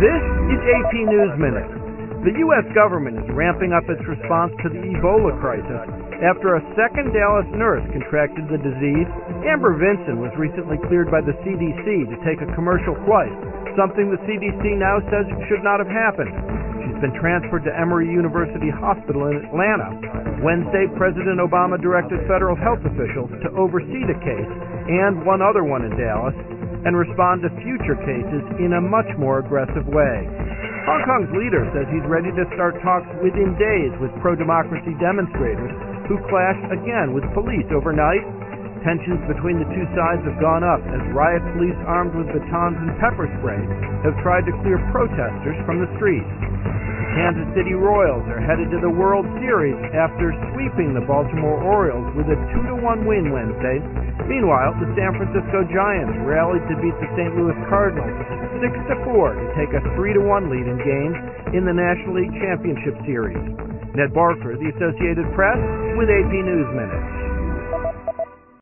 This is AP News Minute. The U.S. government is ramping up its response to the Ebola crisis after a second Dallas nurse contracted the disease. Amber Vinson was recently cleared by the CDC to take a commercial flight, something the CDC now says should not have happened. She's been transferred to Emory University Hospital in Atlanta. Wednesday, President Obama directed federal health officials to oversee the case and one other one in Dallas and respond to future cases in a much more aggressive way. Hong Kong's leader says he's ready to start talks within days with pro-democracy demonstrators who clashed again with police overnight. Tensions between the two sides have gone up as riot police armed with batons and pepper spray have tried to clear protesters from the streets. The Kansas City Royals are headed to the World Series after sweeping the Baltimore Orioles with a 2-1 win Wednesday. Meanwhile, the San Francisco Giants rallied to beat the St. Louis Cardinals 6-4 to take a 3-1 lead in games in the National League Championship Series. Ned Barker, The Associated Press, with AP News Minute.